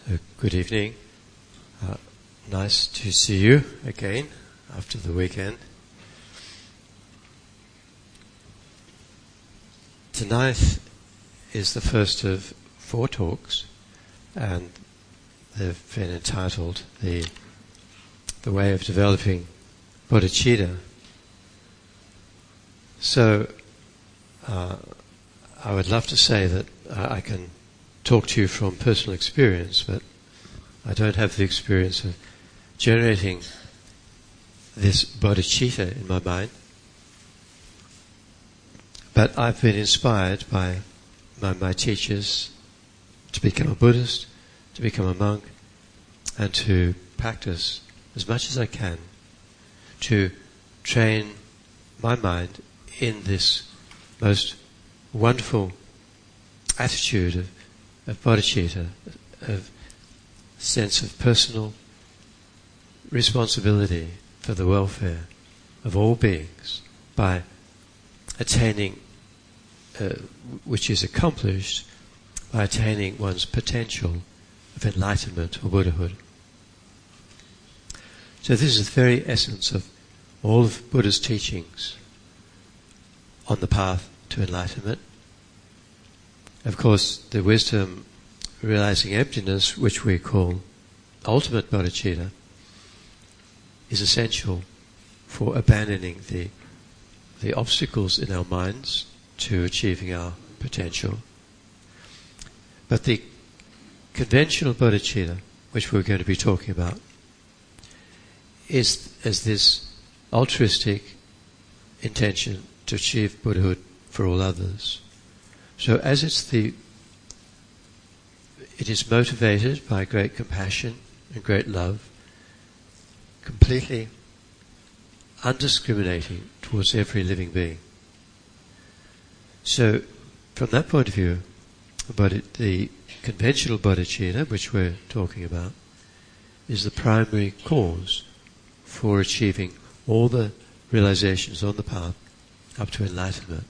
Good evening. Nice to see you again after the weekend. Tonight is the first of 4 talks, and they've been entitled The Way of Developing Bodhicitta. So, I would love to say that I can talk to you from personal experience, but I don't have the experience of generating this bodhicitta in my mind. But I've been inspired by my teachers to become a Buddhist, to become a monk, and to practice as much as I can to train my mind in this most wonderful attitude of bodhicitta, of sense of personal responsibility for the welfare of all beings by attaining, which is accomplished by attaining one's potential of enlightenment or Buddhahood. So this is the very essence of all of Buddha's teachings on the path to enlightenment. Of course, the wisdom realizing emptiness, which we call ultimate bodhicitta, is essential for abandoning the obstacles in our minds to achieving our potential. But the conventional bodhicitta, which we're going to be talking about, is as this altruistic intention to achieve Buddhahood for all others. So as it is motivated by great compassion and great love, completely undiscriminating towards every living being. So from that point of view, the conventional bodhicitta, which we're talking about, is the primary cause for achieving all the realizations on the path up to enlightenment.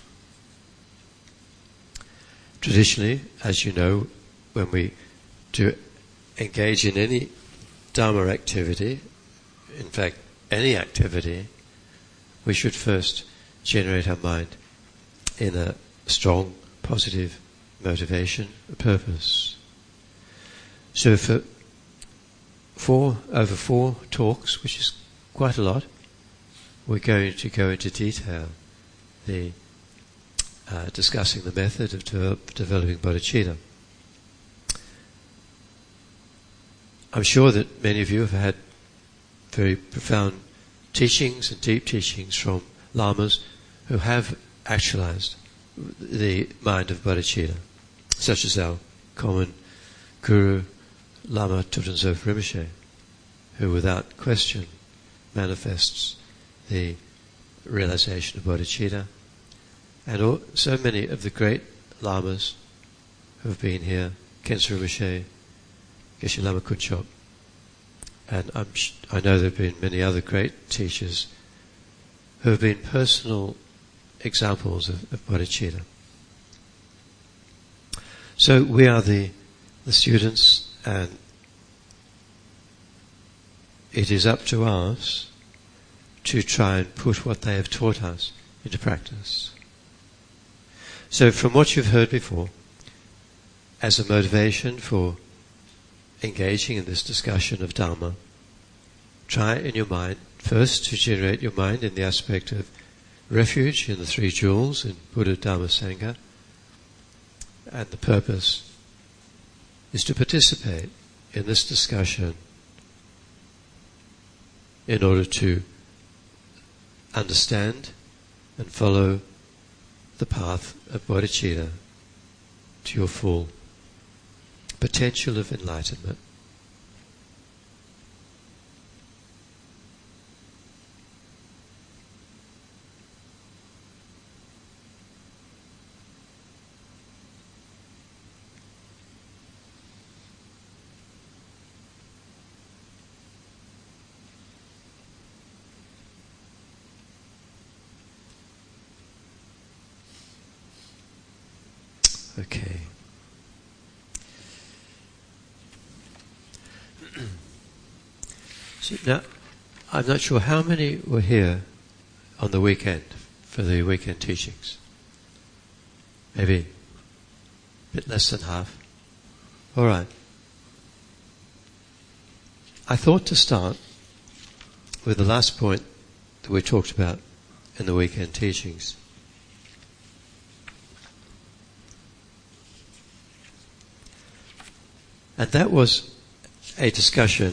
Traditionally, as you know, when we do engage in any Dharma activity, in fact, any activity, we should first generate our mind in a strong, positive motivation, a purpose. So for over 4 talks, which is quite a lot, we're going to go into detail discussing the method of developing bodhicitta. I'm sure that many of you have had very profound teachings and deep teachings from lamas who have actualized the mind of bodhicitta, such as our common guru, Lama Tutten Zopa Rinpoche, who without question manifests the realization of bodhicitta. And so many of the great lamas who have been here, Khensa Rinpoche, Geshe Lama Kutchop, and I know there have been many other great teachers who have been personal examples of bodhicitta. So we are the students, and it is up to us to try and put what they have taught us into practice. So from what you've heard before, as a motivation for engaging in this discussion of Dharma, try in your mind first to generate your mind in the aspect of refuge in the 3 jewels in Buddha, Dharma, Sangha, and the purpose is to participate in this discussion in order to understand and follow the path of bodhicitta to your full potential of enlightenment. Okay. Now, I'm not sure how many were here on the weekend for the weekend teachings. Maybe a bit less than half. All right. I thought to start with the last point that we talked about in the weekend teachings. And that was a discussion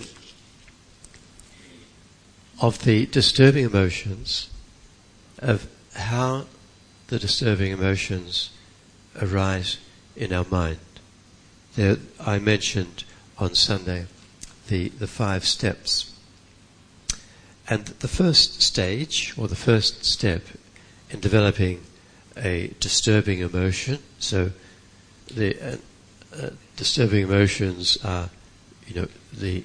of the disturbing emotions, of how the disturbing emotions arise in our mind. There, I mentioned on Sunday the 5 steps. And the first stage, or the first step in developing a disturbing emotion, so the disturbing emotions are, the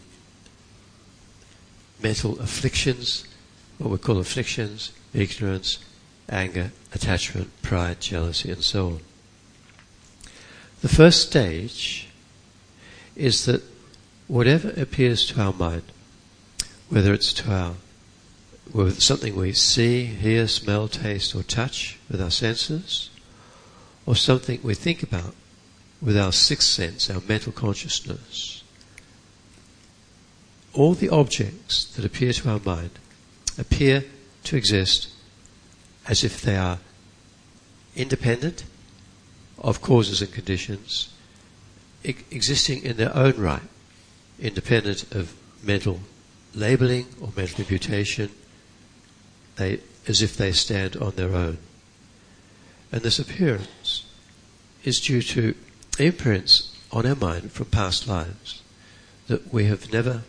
mental afflictions, what we call afflictions, ignorance, anger, attachment, pride, jealousy, and so on. The first stage is that whatever appears to our mind, whether it's something we see, hear, smell, taste, or touch with our senses, or something we think about with our sixth sense, our mental consciousness, all the objects that appear to our mind appear to exist as if they are independent of causes and conditions, existing in their own right, independent of mental labeling or mental imputation, as if they stand on their own. And this appearance is due to imprints on our mind from past lives that we have never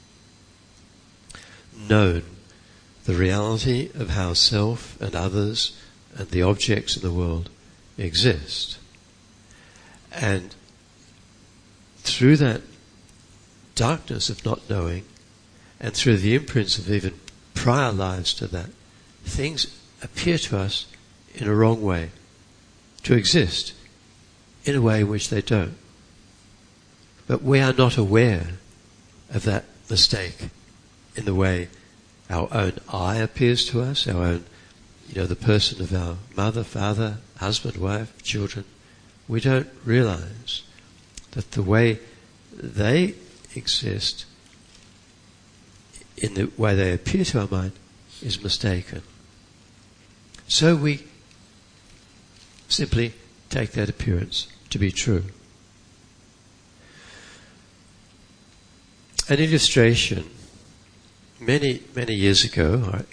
known the reality of how self and others and the objects in the world exist. And through that darkness of not knowing, and through the imprints of even prior lives to that, things appear to us in a wrong way, to exist in a way in which they don't. But we are not aware of that mistake in the way our own I appears to us, our own, the person of our mother, father, husband, wife, children. We don't realize that the way they exist, in the way they appear to our mind, is mistaken. So we simply take that appearance to be true. An illustration. Many years ago,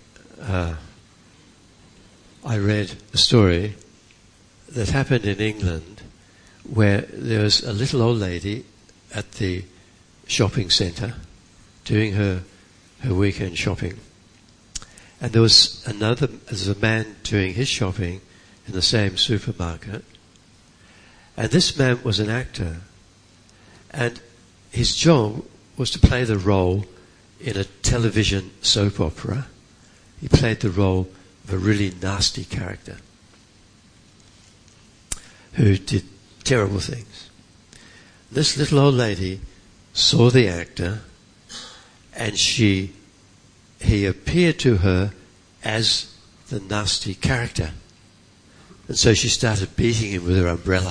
I read a story that happened in England where there was a little old lady at the shopping centre doing her weekend shopping. And there was a man doing his shopping in the same supermarket. And this man was an actor. And his job was to play the role in a television soap opera. He played the role of a really nasty character who did terrible things. This little old lady saw the actor, and he appeared to her as the nasty character. And so she started beating him with her umbrella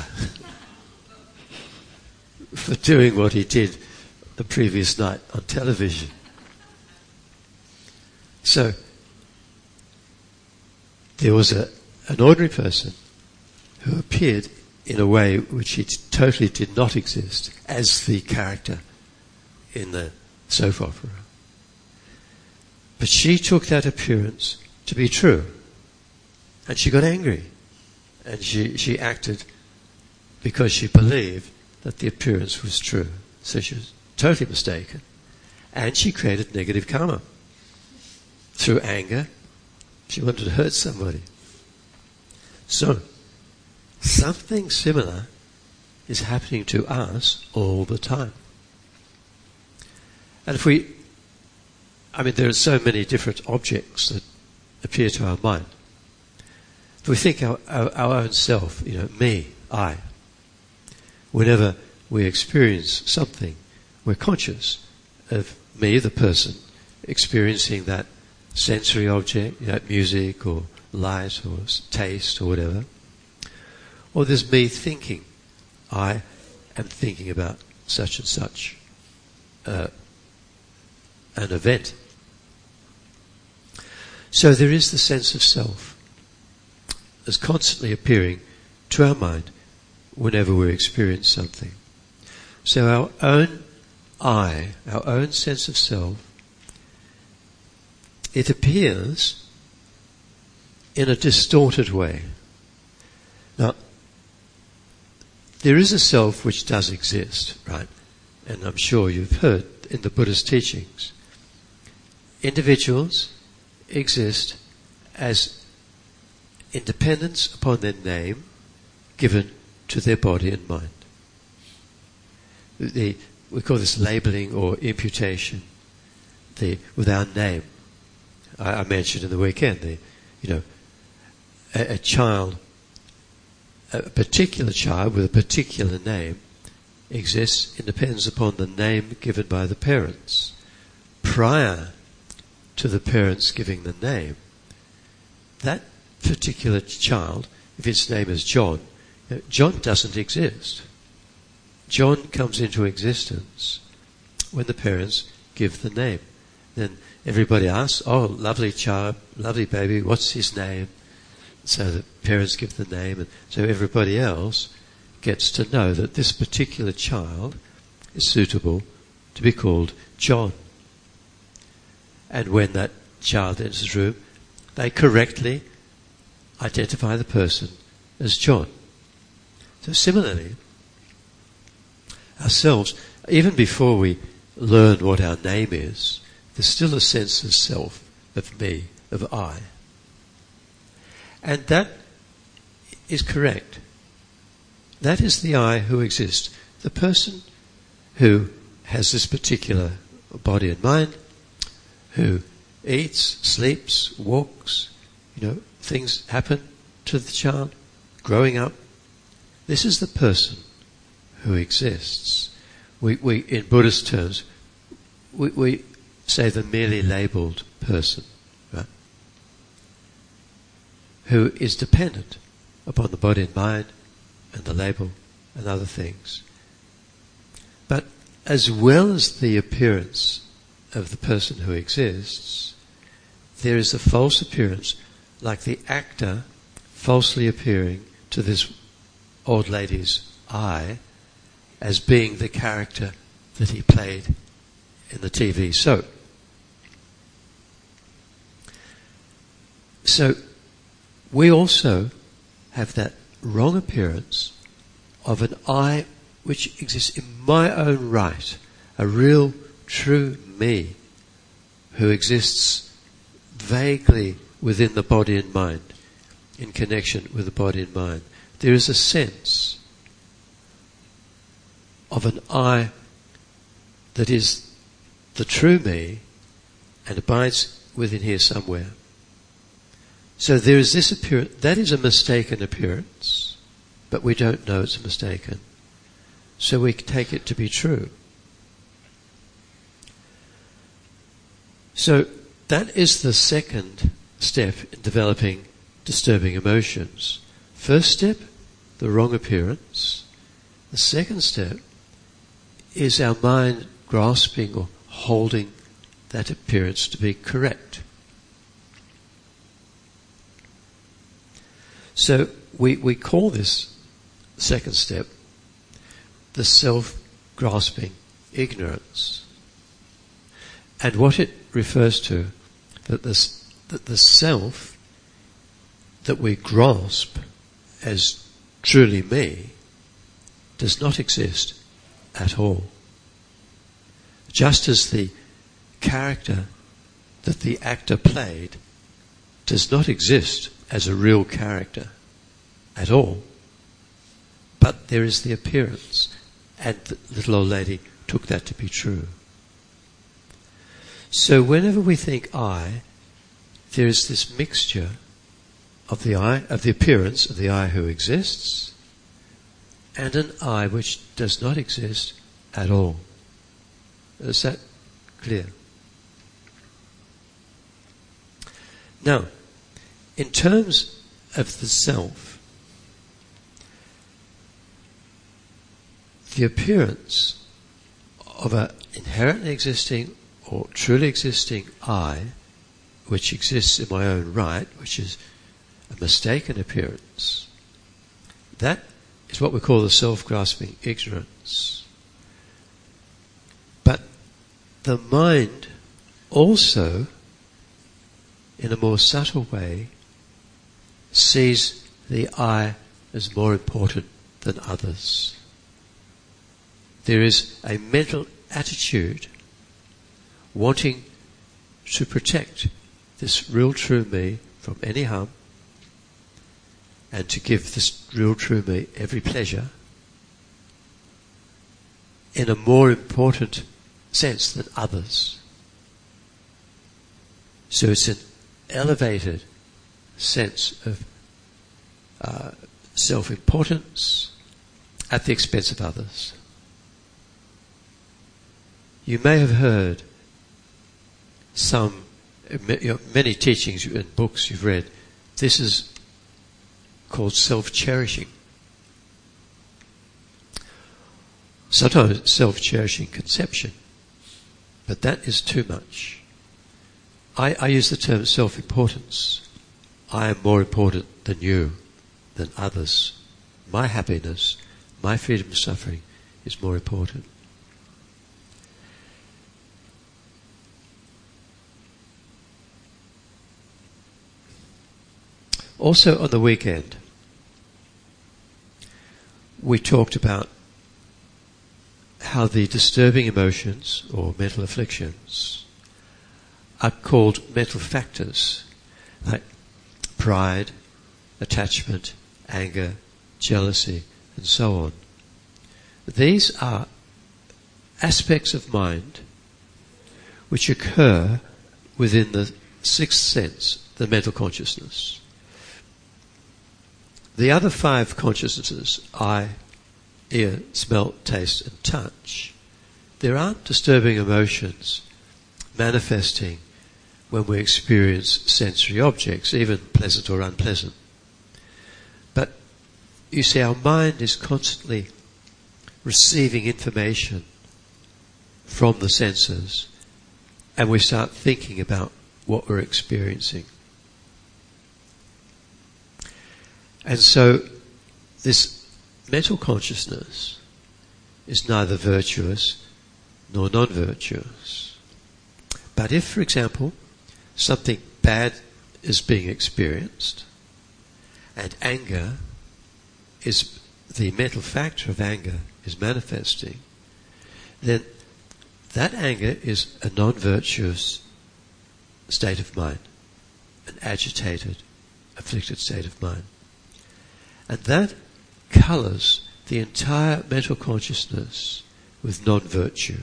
for doing what he did the previous night on television. So there was an ordinary person who appeared in a way which he totally did not exist as the character in the soap opera. But she took that appearance to be true. And she got angry. And she acted because she believed that the appearance was true. So she was totally mistaken. And she created negative karma. Through anger, she wanted to hurt somebody. So, something similar is happening to us all the time. And there are so many different objects that appear to our mind. If we think our own self, me, I, whenever we experience something, we're conscious of me, the person, experiencing that sensory object, that music or light or taste or whatever. Or there's me thinking. I am thinking about such and such an event. So there is the sense of self as constantly appearing to our mind whenever we experience something. So our own I, our own sense of self, it appears in a distorted way. Now, there is a self which does exist, right? And I'm sure you've heard in the Buddhist teachings. Individuals exist as independence upon their name given to their body and mind. We call this labeling or imputation. With our name, I mentioned in the weekend, a child, a particular child with a particular name exists and depends upon the name given by the parents. Prior to the parents giving the name, that particular child, if its name is John, John doesn't exist. John comes into existence when the parents give the name. Then everybody asks, oh, lovely child, lovely baby, what's his name? So the parents give the name, and so everybody else gets to know that this particular child is suitable to be called John. And when that child enters the room, they correctly identify the person as John. So similarly, ourselves, even before we learn what our name is, there's still a sense of self, of me, of I. And that is correct. That is the I who exists. The person who has this particular body and mind, who eats, sleeps, walks, things happen to the child growing up. This is the person who exists. We in Buddhist terms, we say the merely labelled person, right? Who is dependent upon the body and mind and the label and other things. But as well as the appearance of the person who exists, there is a false appearance, like the actor falsely appearing to this old lady's eye as being the character that he played in the TV soap. So we also have that wrong appearance of an I which exists in my own right, a real, true me who exists vaguely within the body and mind, in connection with the body and mind. There is a sense of an I that is the true me and abides within here somewhere. So there is this appearance, that is a mistaken appearance, but we don't know it's mistaken. So we take it to be true. So that is the second step in developing disturbing emotions. First step, the wrong appearance. The second step is our mind grasping or holding that appearance to be correct. So we call this second step the self-grasping ignorance. And what it refers to, that the self that we grasp as truly me does not exist at all. Just as the character that the actor played does not exist as a real character at all, but there is the appearance, and the little old lady took that to be true. So whenever we think I, there is this mixture of the I, of the appearance of the I who exists, and an I which does not exist at all. Is that clear? Now, in terms of the self, the appearance of an inherently existing or truly existing I, which exists in my own right, which is a mistaken appearance, that is what we call the self-grasping ignorance. But the mind also, in a more subtle way, sees the I as more important than others. There is a mental attitude wanting to protect this real true me from any harm and to give this real true me every pleasure in a more important sense than others. So it's an elevated sense of self-importance at the expense of others. You may have heard many teachings and books you've read. This is called self-cherishing. Sometimes it's self-cherishing conception, but that is too much. I use the term self-importance. I am more important than you, than others. My happiness, my freedom of suffering is more important. Also on the weekend, we talked about how the disturbing emotions or mental afflictions are called mental factors, like pride, attachment, anger, jealousy, and so on. These are aspects of mind which occur within the sixth sense, the mental consciousness. The other five consciousnesses, eye, ear, smell, taste, and touch, there aren't disturbing emotions manifesting when we experience sensory objects, even pleasant or unpleasant. But you see, our mind is constantly receiving information from the senses, and we start thinking about what we're experiencing. And so this mental consciousness is neither virtuous nor non-virtuous. But if, for example, something bad is being experienced, and anger is the mental factor of anger is manifesting, then that anger is a non-virtuous state of mind, an agitated, afflicted state of mind. And that colours the entire mental consciousness with non-virtue.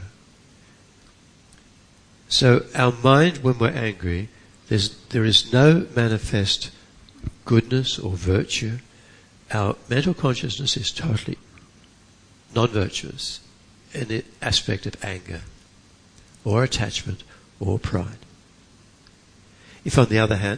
So our mind, when we're angry, there is no manifest goodness or virtue. Our mental consciousness is totally non-virtuous in the aspect of anger or attachment or pride. If, on the other hand,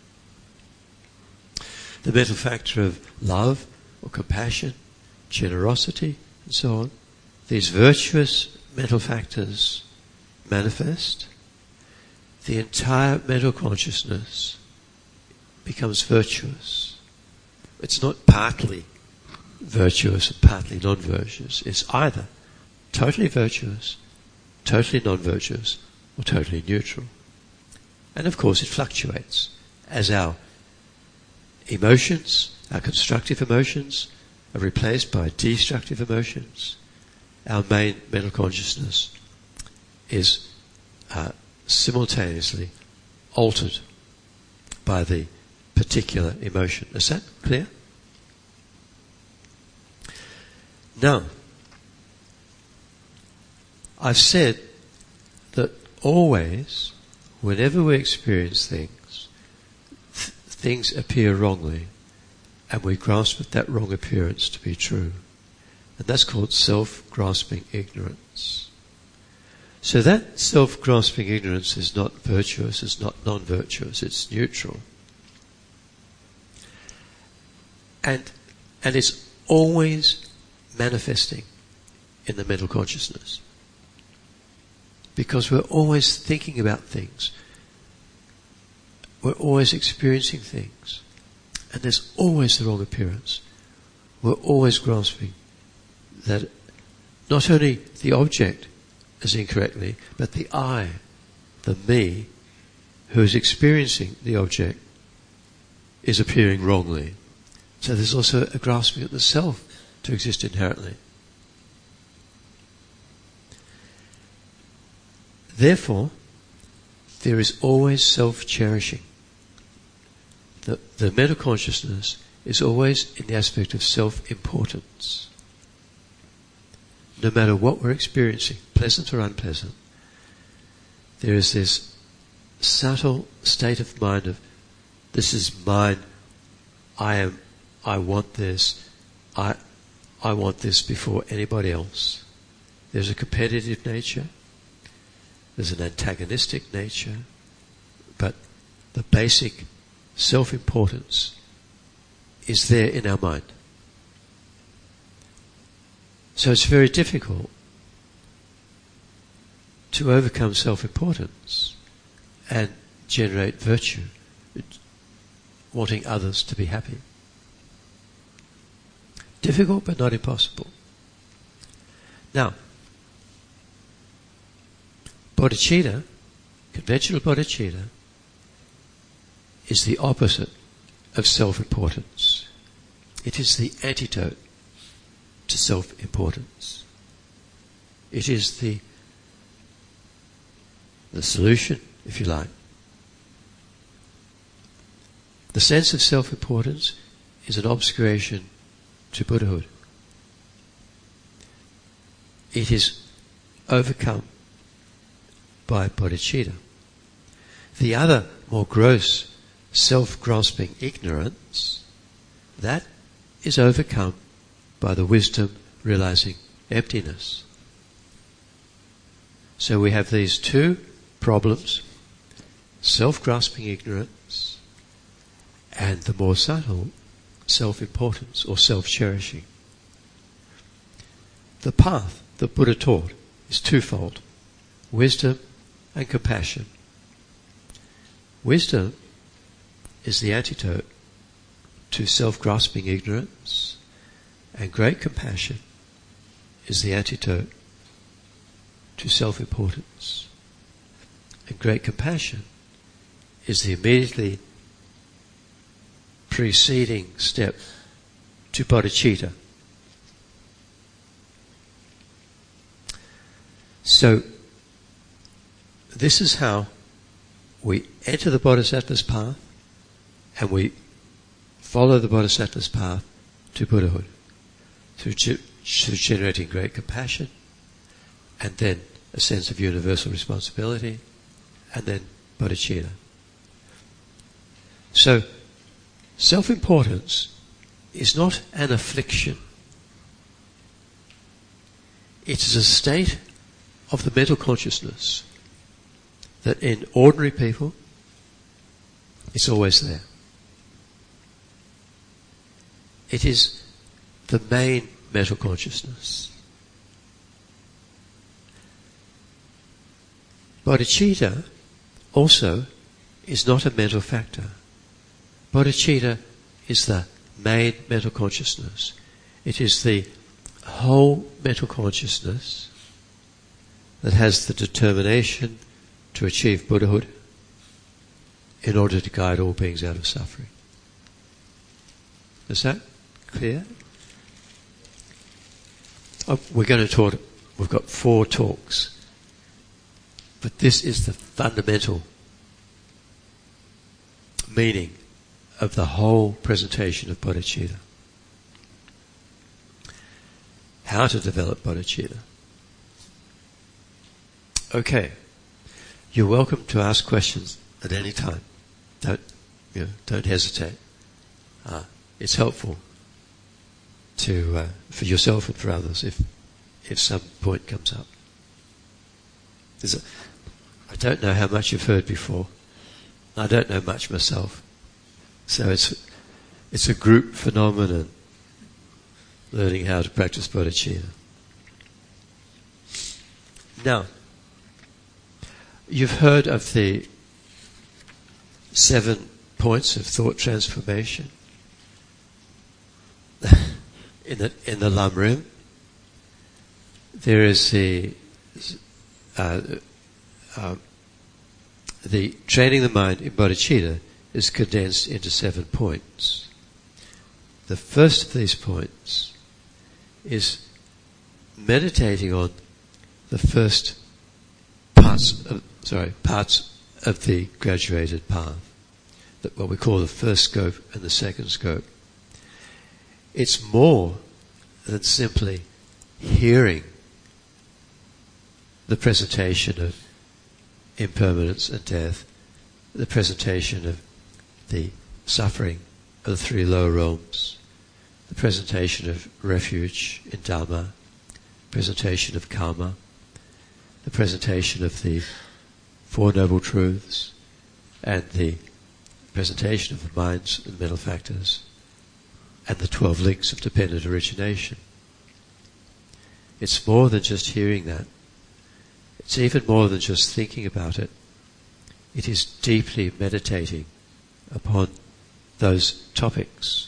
the mental factor of love or compassion, generosity, and so on, these virtuous mental factors manifest, the entire mental consciousness becomes virtuous. It's not partly virtuous and partly non-virtuous. It's either totally virtuous, totally non-virtuous, or totally neutral. And of course it fluctuates as our emotions, our constructive emotions, are replaced by destructive emotions. Our main mental consciousness is simultaneously altered by the particular emotion. Is that clear? Now, I've said that always, whenever we experience things, things appear wrongly, and we grasp that wrong appearance to be true. And that's called self-grasping ignorance. So that self-grasping ignorance is not virtuous, it's not non-virtuous, it's neutral. And it's always manifesting in the mental consciousness. Because we're always thinking about things. We're always experiencing things. And there's always the wrong appearance. We're always grasping that not only the object is incorrectly, but the I, the me, who is experiencing the object, is appearing wrongly. So there's also a grasping at the self to exist inherently. Therefore, there is always self-cherishing. The mental consciousness is always in the aspect of self-importance. No matter what we're experiencing, pleasant or unpleasant, there is this subtle state of mind of, this is mine, I want this, I want this before anybody else. There's a competitive nature, there's an antagonistic nature, but the basic self-importance is there in our mind. So it's very difficult to overcome self-importance and generate virtue, wanting others to be happy. Difficult but not impossible. Now, bodhicitta, conventional bodhicitta, is the opposite of self-importance. It is the antidote to self-importance. It is the solution, if you like. The sense of self-importance is an obscuration to Buddhahood. It is overcome by bodhicitta. The other, more gross, self-grasping ignorance, that is overcome by the wisdom realizing emptiness. So we have these two problems, self-grasping ignorance and the more subtle self-importance or self-cherishing. The path that Buddha taught is twofold, wisdom and compassion. Wisdom is the antidote to self-grasping ignorance, and great compassion is the antidote to self-importance. And great compassion is the immediately preceding step to bodhicitta. So, this is how we enter the Bodhisattva's path and we follow the Bodhisattva's path to Buddhahood through generating great compassion and then a sense of universal responsibility and then bodhicitta. So, self-importance is not an affliction. It is a state of the mental consciousness that in ordinary people, it's always there. It is the main mental consciousness. Bodhicitta also is not a mental factor. Bodhicitta is the main mental consciousness. It is the whole mental consciousness that has the determination to achieve Buddhahood in order to guide all beings out of suffering. Is that clear? We're going to talk, we've got 4 talks, but this is the fundamental meaning of the whole presentation of bodhicitta. How to develop bodhicitta. Okay. You're welcome to ask questions at any time. Don't hesitate. It's helpful for yourself and for others if some point comes up. I don't know how much you've heard before. I don't know much myself. So it's a group phenomenon, learning how to practice bodhicitta. Now, you've heard of the 7 points of thought transformation in the Lamrim. There is the training the mind in bodhicitta is condensed into 7 points. The first of these points is meditating on the first parts of the graduated path, what we call the first scope and the second scope. It's more than simply hearing the presentation of impermanence and death, the presentation of the suffering of the 3 lower realms, the presentation of refuge in Dhamma, presentation of karma, the presentation of the 4 Noble Truths, and the presentation of the minds and mental factors, and the 12 links of dependent origination. It's more than just hearing that. It's even more than just thinking about it. It is deeply meditating upon those topics.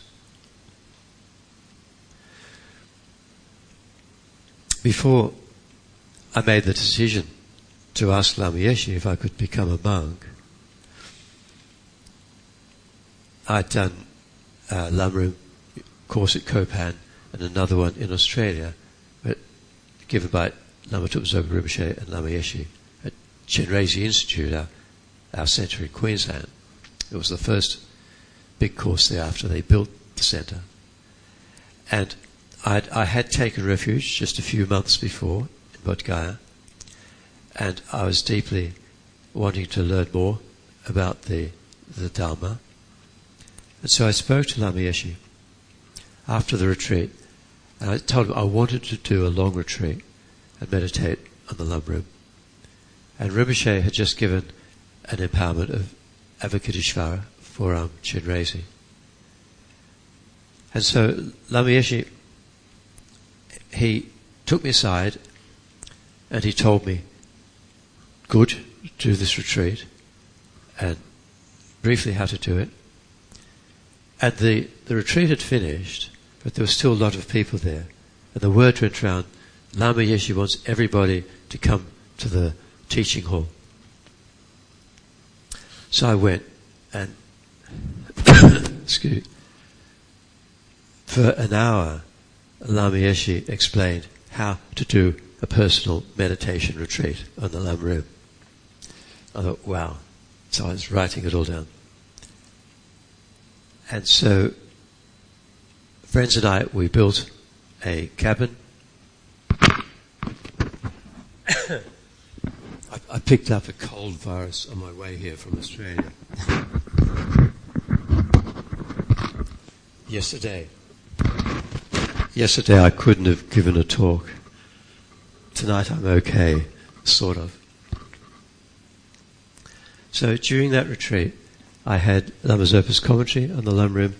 Before I made the decision to ask Lama Yeshe if I could become a monk, I'd done a Lamrim course at Kopan and another one in Australia, but given by Lama Tupzoba Rinpoche and Lama Yeshe at Chenrezig Institute, our centre in Queensland. It was the first big course there after they built the centre. And I had taken refuge just a few months before in Bodh Gaya, and I was deeply wanting to learn more about the Dharma. And so I spoke to Lama Yeshe after the retreat, and I told him I wanted to do a long retreat and meditate on the Lamrim. And Rinpoche had just given an empowerment of Avalokiteshvara for Chenrezig. And so Lama Yeshe, he took me aside and he told me, good, do this retreat, and briefly how to do it. And the retreat had finished, but there was still a lot of people there. And the word went round, Lama Yeshe wants everybody to come to the teaching hall. So I went and for an hour Lama Yeshe explained how to do a personal meditation retreat on the Lamrim. I thought, wow. So I was writing it all down. And so friends and I, we built a cabin. I picked up a cold virus on my way here from Australia. Yesterday I couldn't have given a talk. Tonight I'm okay, sort of. So during that retreat, I had Lama Zopa's commentary on the Lamrim.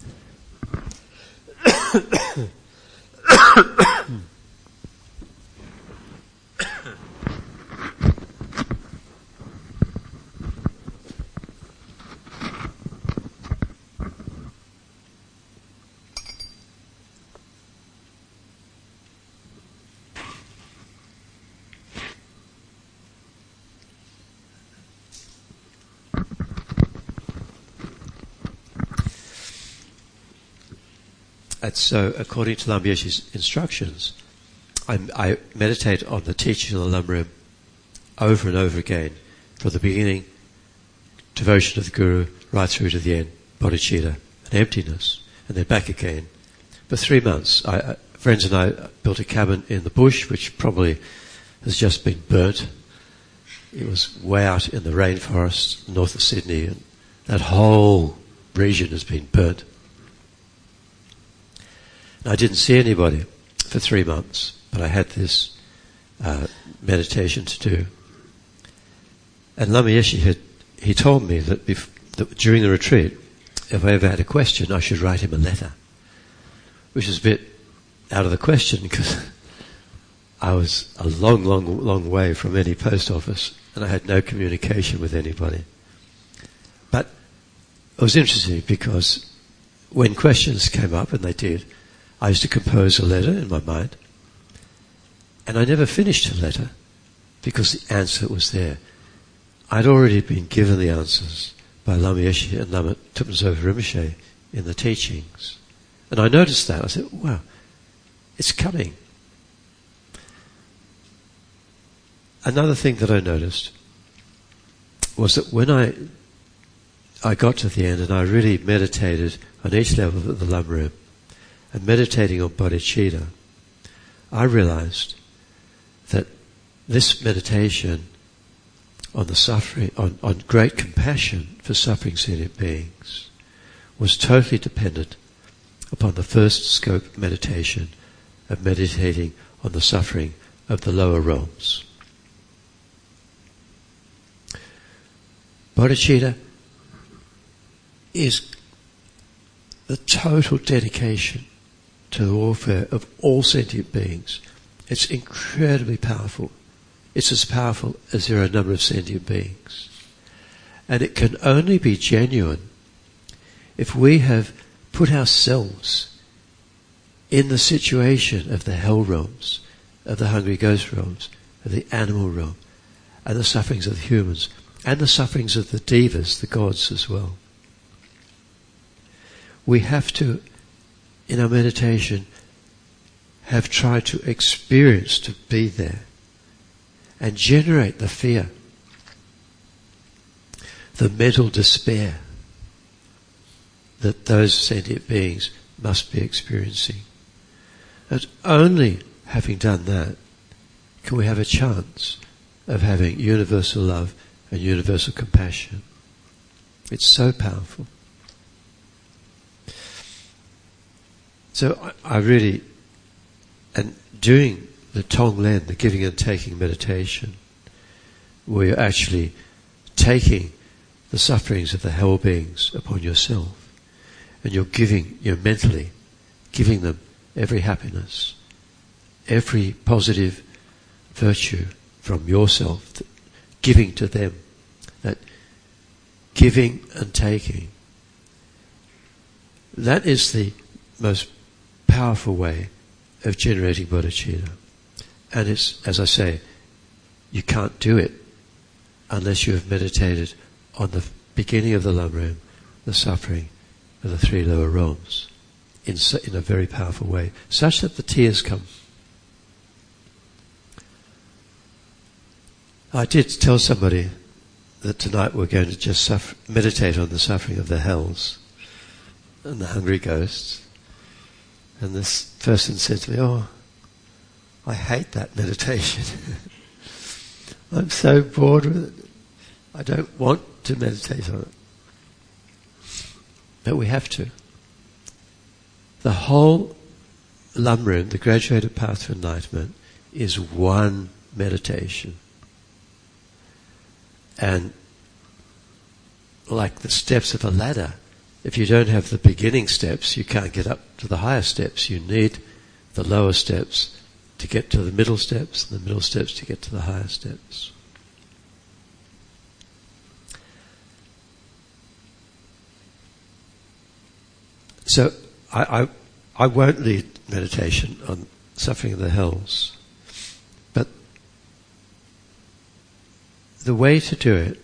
And so, according to Lama Yeshe's instructions, I meditate on the teaching of the Lamrim over and over again, from the beginning, devotion of the Guru, right through to the end, bodhicitta, and emptiness, and then back again. For 3 months, friends and I built a cabin in the bush, which probably has just been burnt. It was way out in the rainforest north of Sydney, and that whole region has been burnt. I didn't see anybody for 3 months, but I had this meditation to do. And Lama Yeshe he told me that, that during the retreat, if I ever had a question, I should write him a letter, which is a bit out of the question because I was a long way from any post office and I had no communication with anybody. But it was interesting because when questions came up, and they did, I used to compose a letter in my mind, and I never finished a letter because the answer was there. I'd already been given the answers by Lama Yeshe and Lama Tupan Zopa Rinpoche in the teachings. And I noticed that. I said, wow, it's coming. Another thing that I noticed was that when I got to the end and I really meditated on each level of the Lamrim, and meditating on bodhicitta, I realized that this meditation on the suffering, on great compassion for suffering sentient beings, was totally dependent upon the first scope meditation of meditating on the suffering of the lower realms. Bodhicitta is the total dedication to the welfare of all sentient beings. It's incredibly powerful. It's as powerful as there are a number of sentient beings. And it can only be genuine if we have put ourselves in the situation of the hell realms, of the hungry ghost realms, of the animal realm, and the sufferings of the humans, and the sufferings of the devas, the gods as well. We have to, in our meditation, have tried to experience to be there and generate the fear, the mental despair that those sentient beings must be experiencing. And only having done that can we have a chance of having universal love and universal compassion. It's so powerful. So I really, and doing the Tonglen, the giving and taking meditation, where you're actually taking the sufferings of the hell beings upon yourself, and you're mentally giving them every happiness, every positive virtue from yourself, giving to them. That giving and taking, that is the most powerful way of generating bodhicitta. And it's, as I say, you can't do it unless you have meditated on the beginning of the Lamrim, the suffering of the three lower realms, in a very powerful way, such that the tears come. I did tell somebody that tonight we're going to just meditate on the suffering of the hells and the hungry ghosts. And this person said to me, "Oh, I hate that meditation. I'm so bored with it. I don't want to meditate on it." But we have to. The whole Lamrim, the graduated path to enlightenment, is one meditation. And like the steps of a ladder, if you don't have the beginning steps, you can't get up to the higher steps. You need the lower steps to get to the middle steps, and the middle steps to get to the higher steps. So I won't lead meditation on suffering of the hells, but the way to do it,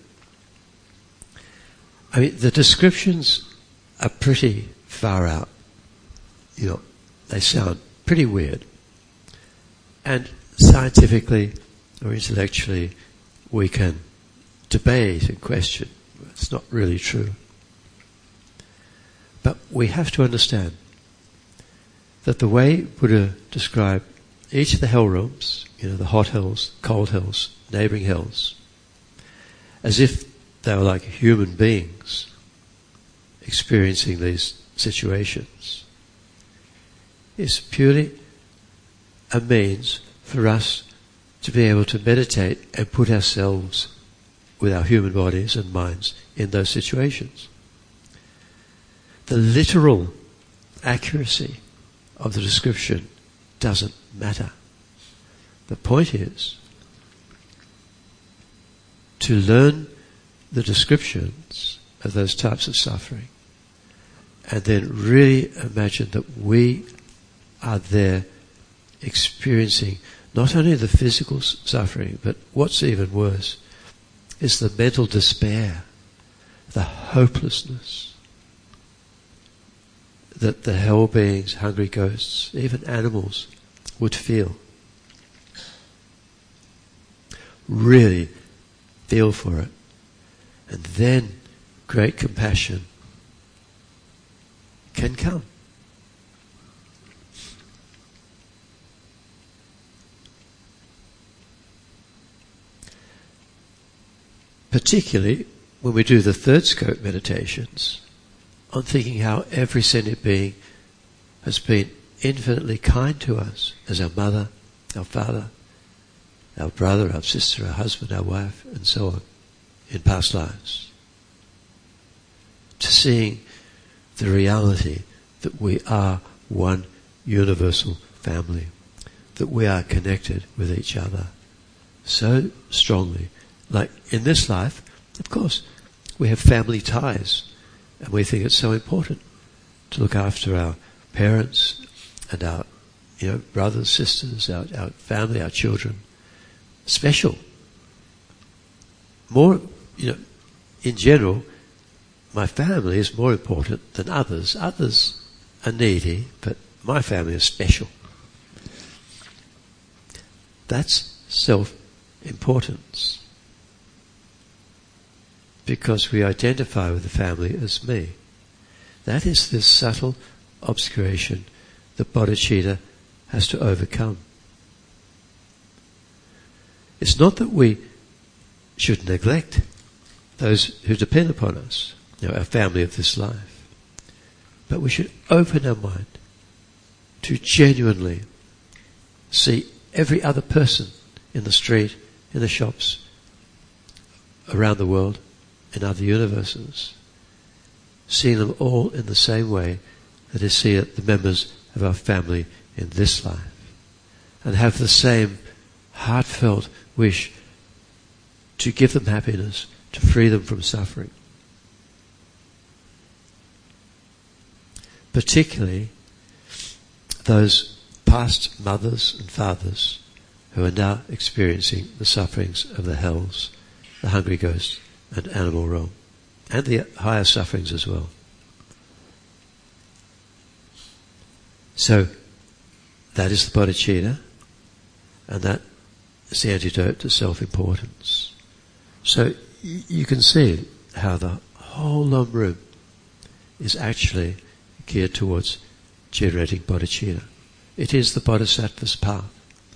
I mean, the descriptions are pretty far out. You know, they sound pretty weird. And scientifically or intellectually, we can debate and question. It's not really true. But we have to understand that the way Buddha described each of the hell realms, you know, the hot hells, cold hells, neighboring hells, as if they were like human beings experiencing these situations, is purely a means for us to be able to meditate and put ourselves with our human bodies and minds in those situations. The literal accuracy of the description doesn't matter. The point is to learn the descriptions of those types of suffering and then really imagine that we are there experiencing not only the physical suffering, but what's even worse is the mental despair, the hopelessness that the hell beings, hungry ghosts, even animals would feel. Really feel for it. And then great compassion can come. Particularly when we do the third scope meditations, on thinking how every sentient being has been infinitely kind to us as our mother, our father, our brother, our sister, our husband, our wife, and so on, in past lives. To seeing the reality that we are one universal family, that we are connected with each other so strongly. Like in this life, of course, we have family ties, and we think it's so important to look after our parents and our brothers, sisters, our family, our children. Special. More, in general, my family is more important than others. Others are needy, but my family is special. That's self-importance. Because we identify with the family as me. That is this subtle obscuration that bodhicitta has to overcome. It's not that we should neglect those who depend upon us, our family of this life. But we should open our mind to genuinely see every other person in the street, in the shops, around the world, in other universes, seeing them all in the same way that I see the members of our family in this life, and have the same heartfelt wish to give them happiness, to free them from suffering. Particularly those past mothers and fathers who are now experiencing the sufferings of the hells, the hungry ghosts, and animal realm, and the higher sufferings as well. So, that is the bodhicitta, and that is the antidote to self-importance. So, you can see how the whole Lom Room is actually geared towards generating bodhicitta. It is the bodhisattva's path.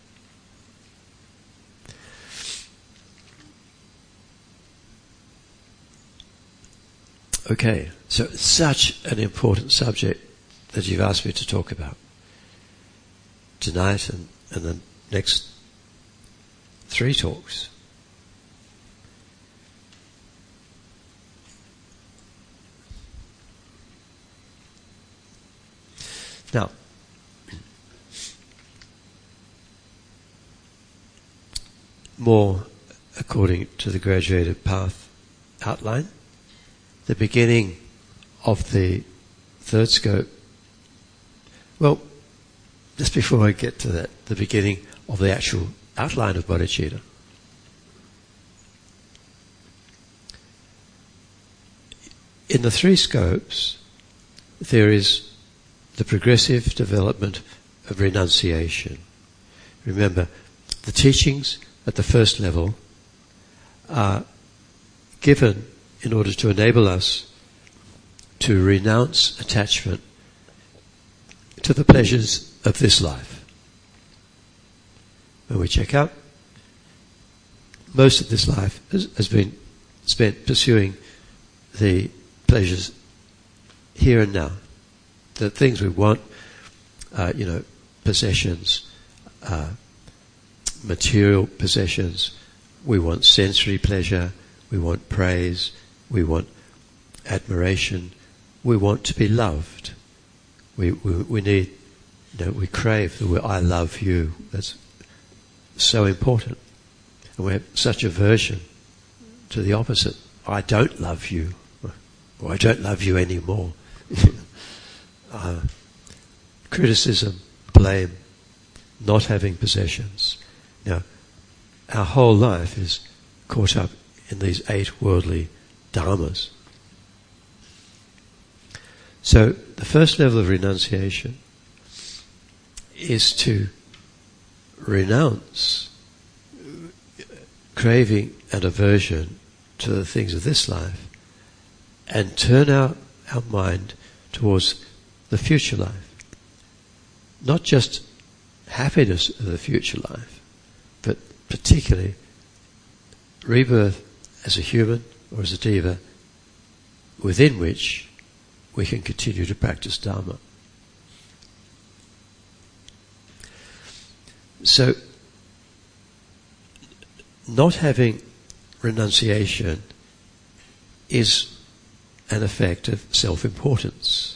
Okay, so it's such an important subject that you've asked me to talk about tonight and the next 3 talks. Now, more according to the graduated path outline, the beginning of the third scope. Well, just before I get to that, the beginning of the actual outline of bodhicitta. In the 3 scopes, there is the progressive development of renunciation. Remember, the teachings at the first level are given in order to enable us to renounce attachment to the pleasures of this life. When we check out, most of this life has been spent pursuing the pleasures here and now. The things we want, possessions, material possessions. We want sensory pleasure. we want praise, we want admiration, we want to be loved. We need, we crave the word, I love you. That's so important. And we have such aversion to the opposite. I don't love you. Or I don't love you anymore. Criticism, blame, not having possessions. Now, our whole life is caught up in these 8 worldly dharmas. So, the first level of renunciation is to renounce craving and aversion to the things of this life and turn our mind towards the future life. Not just happiness of the future life, but particularly rebirth as a human or as a deva, within which we can continue to practice Dharma. So, not having renunciation is an effect of self-importance.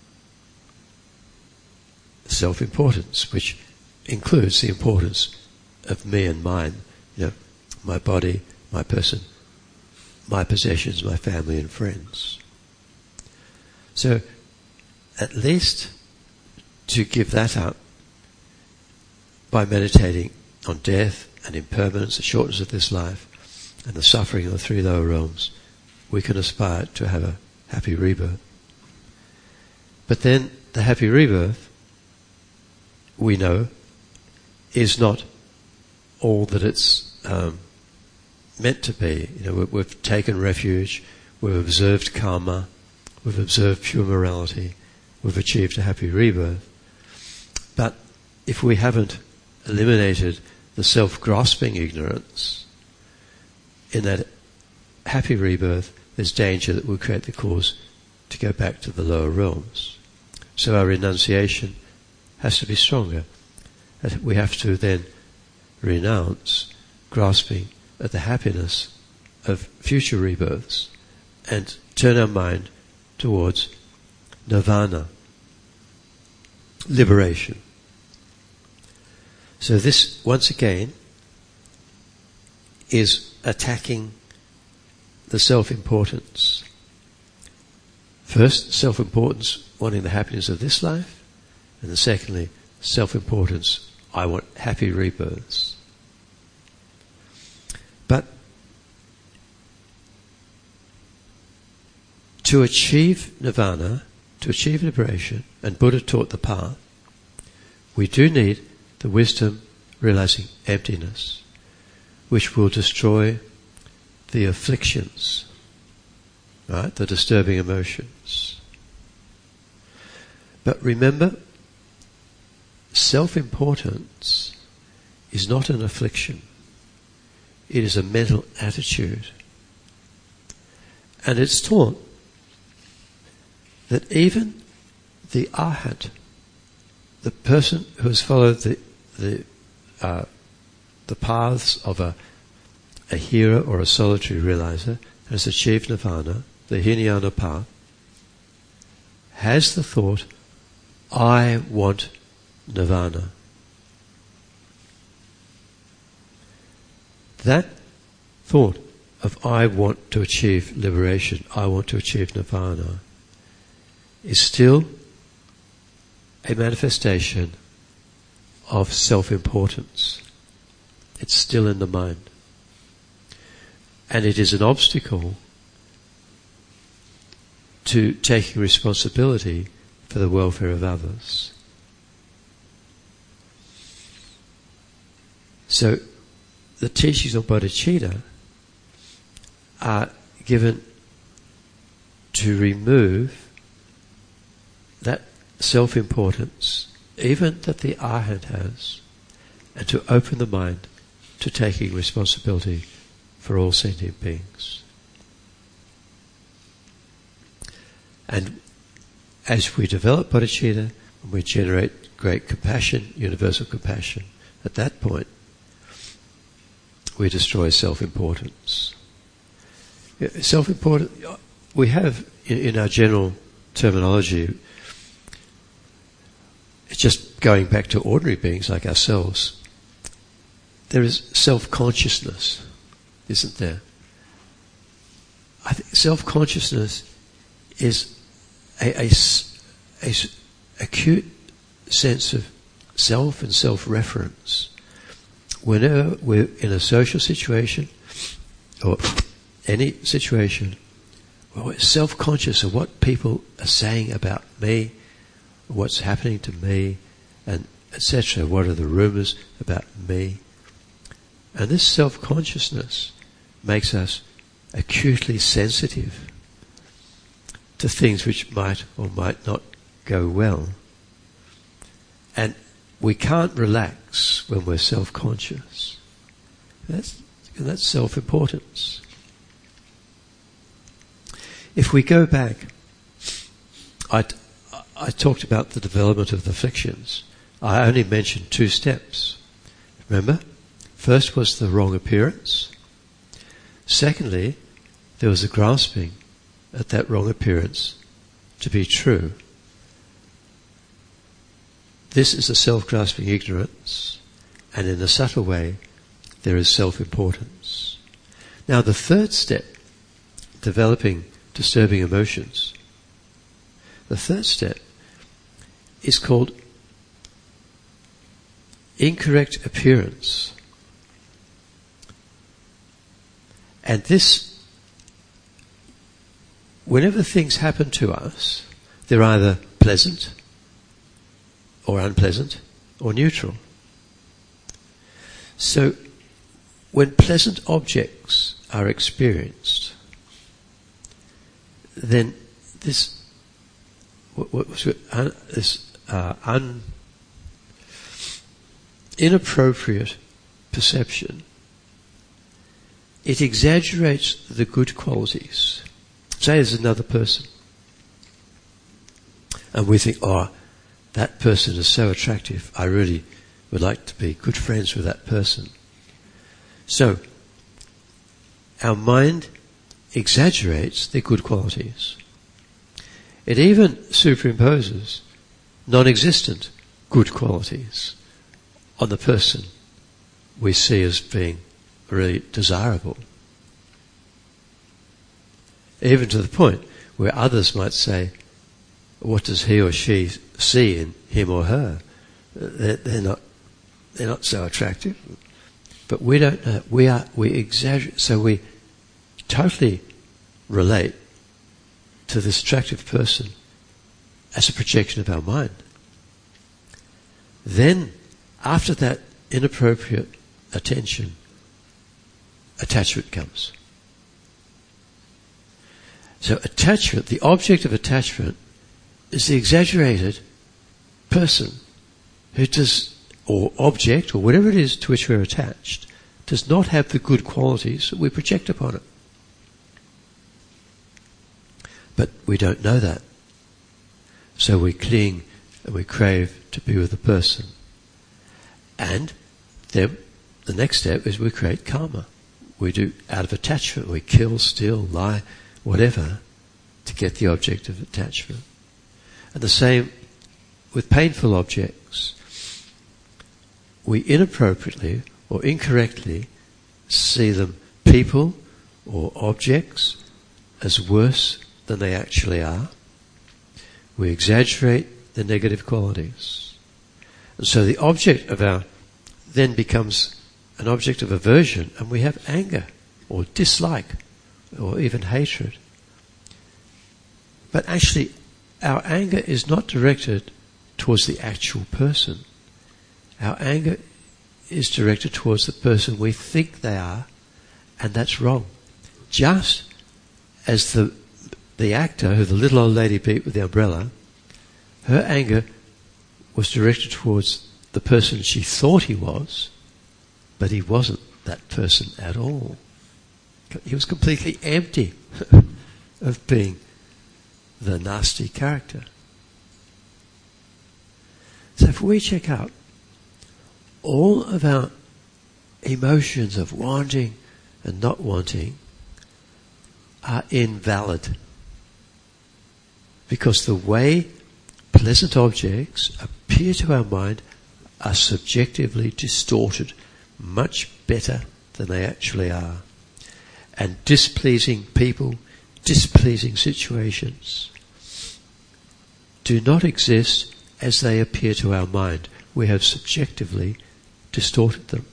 Self-importance, which includes the importance of me and mine, my body, my person, my possessions, my family and friends. So, at least to give that up by meditating on death and impermanence, the shortness of this life, and the suffering of the 3 lower realms, we can aspire to have a happy rebirth. But then the happy rebirth, we know, is not all that it's meant to be. We've taken refuge, we've observed karma, we've observed pure morality, we've achieved a happy rebirth. But if we haven't eliminated the self-grasping ignorance, in that happy rebirth, there's danger that we'll create the cause to go back to the lower realms. So our renunciation has to be stronger. We have to then renounce grasping at the happiness of future rebirths and turn our mind towards nirvana, liberation. So this, once again, is attacking the self-importance. First, self-importance, wanting the happiness of this life, and then secondly, self-importance, I want happy rebirths. But to achieve nirvana, to achieve liberation, and Buddha taught the path, we do need the wisdom realizing emptiness, which will destroy the afflictions, right? The disturbing emotions. But remember, self-importance is not an affliction. It is a mental attitude. And it's taught that even the arhat, the person who has followed the paths of a hero or a solitary realizer, has achieved nirvana, the Hinayana path, has the thought, I want nirvana. That thought of I want to achieve liberation, I want to achieve nirvana, is still a manifestation of self-importance. It's still in the mind. And it is an obstacle to taking responsibility for the welfare of others. So, the teachings of bodhicitta are given to remove that self-importance, even that the arhat has, and to open the mind to taking responsibility for all sentient beings. And as we develop bodhicitta, and we generate great compassion, universal compassion, at that point we destroy self-importance. Self-important, we have in our general terminology, it's just going back to ordinary beings like ourselves, there is self-consciousness, isn't there? I think self-consciousness is a acute sense of self and self-reference. Whenever we're in a social situation or any situation, we're self-conscious of what people are saying about me, what's happening to me, and etc. What are the rumours about me? And this self-consciousness makes us acutely sensitive to things which might or might not go well. And we can't relax when we're self-conscious. That's self-importance. If we go back, I talked about the development of the afflictions. I only mentioned 2 steps. Remember? First was the wrong appearance. Secondly, there was a grasping at that wrong appearance to be true. This is a self-grasping ignorance, and in a subtle way, there is self-importance. Now the third step, developing disturbing emotions, the third step is called incorrect appearance. And this, whenever things happen to us, they're either pleasant or unpleasant or neutral. So, when pleasant objects are experienced, then this inappropriate perception, it exaggerates the good qualities. Say there's another person, and we think, oh, that person is so attractive, I really would like to be good friends with that person. So, our mind exaggerates the good qualities. It even superimposes non-existent good qualities on the person we see as being really desirable. Even to the point where others might say, what does he or she see in him or her? They're not so attractive. But we don't know. We exaggerate, so we totally relate to this attractive person as a projection of our mind. Then, after that inappropriate attention, attachment comes. So attachment, the object of attachment, is the exaggerated person who does, or object, or whatever it is to which we're attached, does not have the good qualities that we project upon it. But we don't know that. So we cling and we crave to be with the person. And then the next step is we create karma. We do, out of attachment, we kill, steal, lie, whatever, to get the object of attachment. And the same with painful objects. We inappropriately or incorrectly see them, people or objects, as worse than they actually are. We exaggerate the negative qualities. And so the object of our then becomes an object of aversion, and we have anger or dislike or even hatred. But actually, our anger is not directed towards the actual person. Our anger is directed towards the person we think they are, and that's wrong. Just as the actor who the little old lady beat with the umbrella, her anger was directed towards the person she thought he was, but he wasn't that person at all. He was completely empty of being the nasty character. So if we check out all of our emotions of wanting and not wanting, are invalid. Because the way pleasant objects appear to our mind are subjectively distorted much better than they actually are. And displeasing people, displeasing situations do not exist as they appear to our mind. We have subjectively distorted them.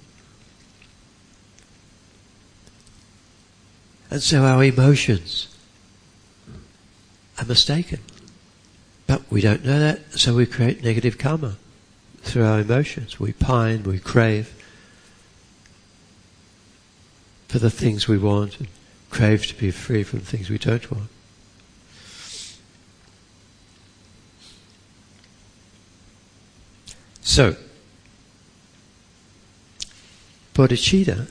And so our emotions are mistaken. But we don't know that, so we create negative karma through our emotions. We pine, we crave for the things we want and crave to be free from things we don't want. So, bodhicitta,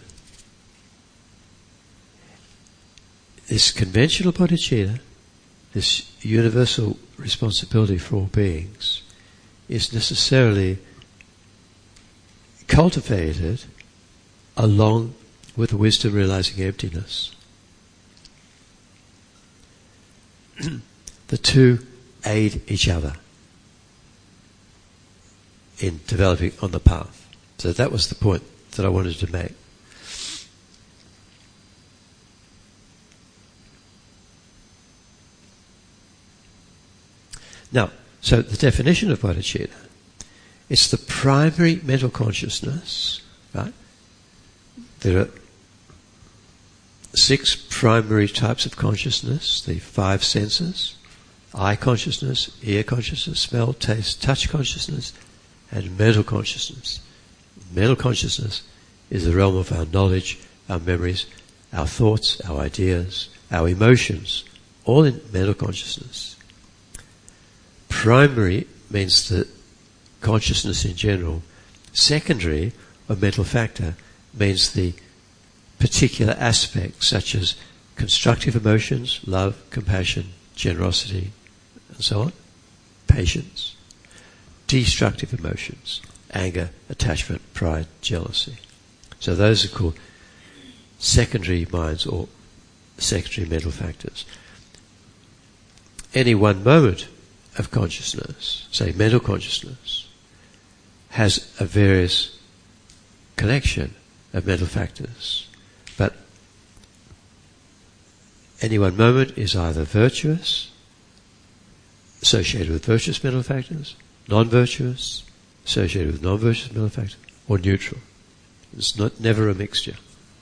this conventional bodhicitta, this universal responsibility for all beings, is necessarily cultivated along with wisdom realizing emptiness. The two aid each other in developing on the path. So that was the point that I wanted to make. Now, so the definition of bodhicitta, it's the primary mental consciousness, right? There are 6 primary types of consciousness, the 5 senses: eye consciousness, ear consciousness, smell, taste, touch consciousness, and mental consciousness. Mental consciousness is the realm of our knowledge, our memories, our thoughts, our ideas, our emotions, all in mental consciousness. Primary means the consciousness in general. Secondary, or mental factor, means the particular aspects such as constructive emotions, love, compassion, generosity, and so on, patience. Destructive emotions, anger, attachment, pride, jealousy. So those are called secondary minds or secondary mental factors. Any one moment of consciousness, say mental consciousness, has a various collection of mental factors. But any one moment is either virtuous, associated with virtuous mental factors, non-virtuous, associated with non-virtuous mental factors, or neutral. It's never a mixture.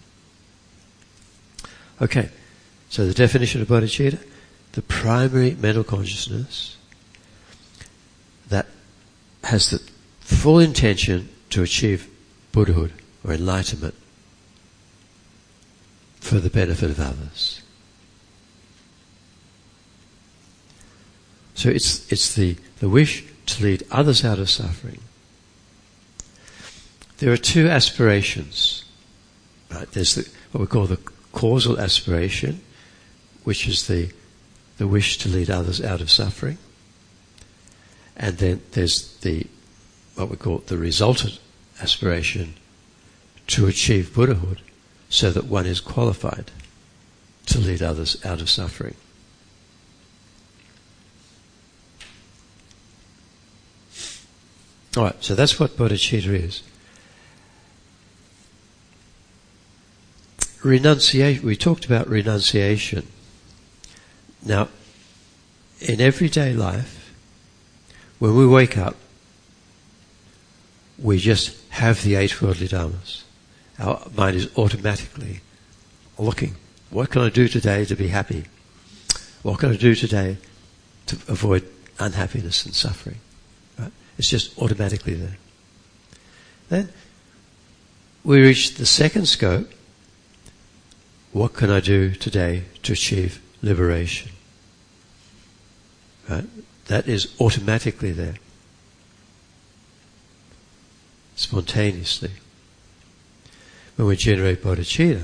Okay, so the definition of bodhicitta, the primary mental consciousness that has the full intention to achieve Buddhahood or enlightenment for the benefit of others. So it's the wish to lead others out of suffering. There are 2 aspirations. Right? There's what we call the causal aspiration, which is the wish to lead others out of suffering. And then there's what we call the resultant aspiration to achieve Buddhahood so that one is qualified to lead others out of suffering. All right, so that's what bodhicitta is. Renunciation. We talked about renunciation. Now, in everyday life, when we wake up, we just have the 8 worldly dharmas. Our mind is automatically looking, what can I do today to be happy? What can I do today to avoid unhappiness and suffering? Right? It's just automatically there. Then we reach the second scope. What can I do today to achieve liberation? Right? That is automatically there. Spontaneously. When we generate bodhicitta,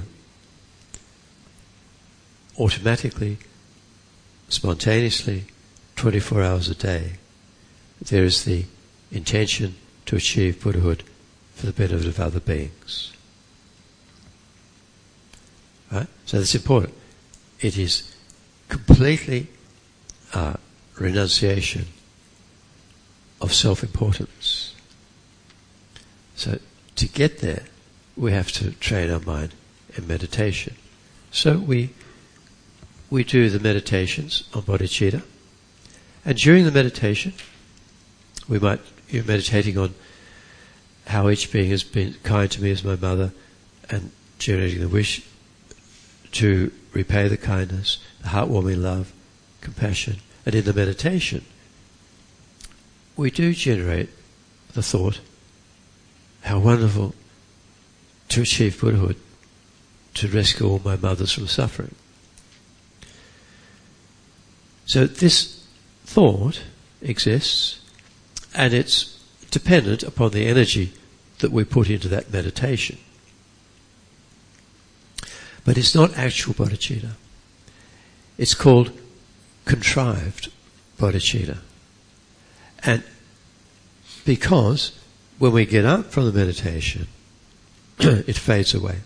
automatically, spontaneously, 24 hours a day, there is the intention to achieve Buddhahood for the benefit of other beings. Right? So that's important. it is completely renunciation of self-importance. So to get there, we have to train our mind in meditation. So we do the meditations on bodhicitta, and during the meditation, you're meditating on how each being has been kind to me as my mother, and generating the wish to repay the kindness, the heartwarming love, compassion. And in the meditation, we do generate the thought, how wonderful to achieve Buddhahood, to rescue all my mothers from suffering. So this thought exists, and it's dependent upon the energy that we put into that meditation. But it's not actual bodhicitta. It's called contrived bodhicitta. And because when we get up from the meditation, it fades away.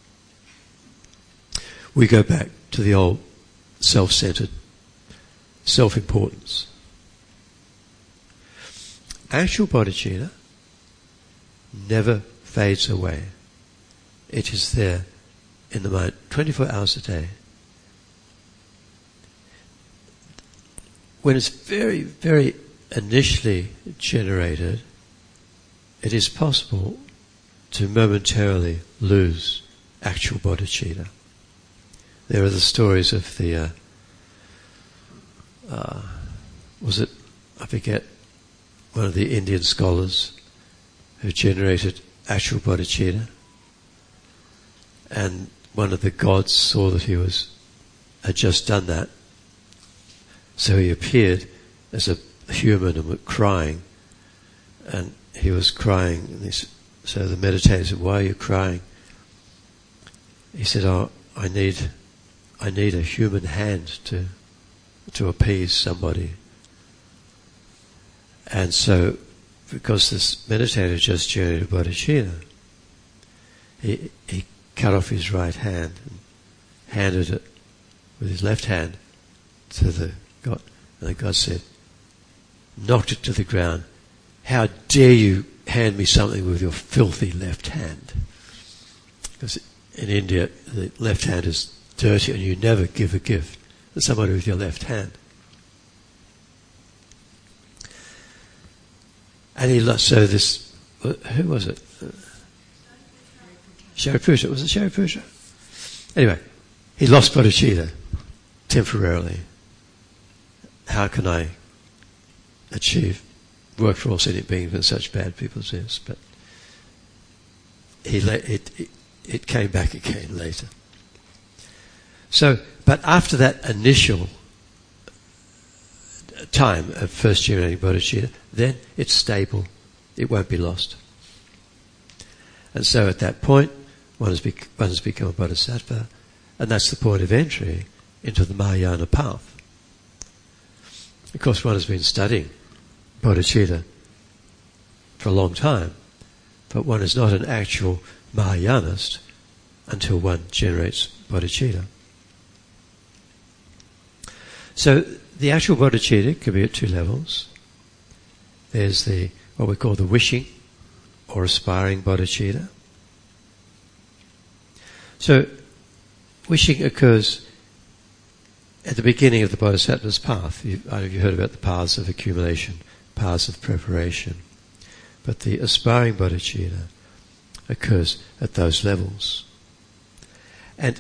We go back to the old self-centered self-importance. Actual bodhicitta never fades away. It is there in the mind 24 hours a day. When it's very, very initially generated, it is possible to momentarily lose actual bodhicitta. There are the stories of the I forget, one of the Indian scholars who generated actual bodhicitta, and one of the gods saw that he had just done that, so he appeared as a human and was crying, and he was crying, and so the meditator said, "Why are you crying?" He said, "Oh, I need a human hand to appease somebody." And so, because this meditator just generated bodhicitta, he cut off his right hand and handed it with his left hand to the God. And the God said, knocked it to the ground, "How dare you hand me something with your filthy left hand?" Because in India, the left hand is dirty, and you never give a gift to somebody with your left hand. And he lost, so this, who was it? Shariputra. Was it Shariputra? Anyway, he lost bodhicitta temporarily. How can I achieve work for all sentient beings when such bad people as this? But it came back again later. So, but after that initial time of first generating bodhicitta, then it's stable. It won't be lost. And so at that point, one has become a bodhisattva, and that's the point of entry into the Mahayana path. Of course, one has been studying bodhicitta for a long time, but one is not an actual Mahayanist until one generates bodhicitta. So the actual bodhicitta can be at two levels. There's what we call the wishing or aspiring bodhicitta. So wishing occurs at the beginning of the bodhisattva's path. You've heard about the paths of accumulation, paths of preparation. But the aspiring bodhicitta occurs at those levels. And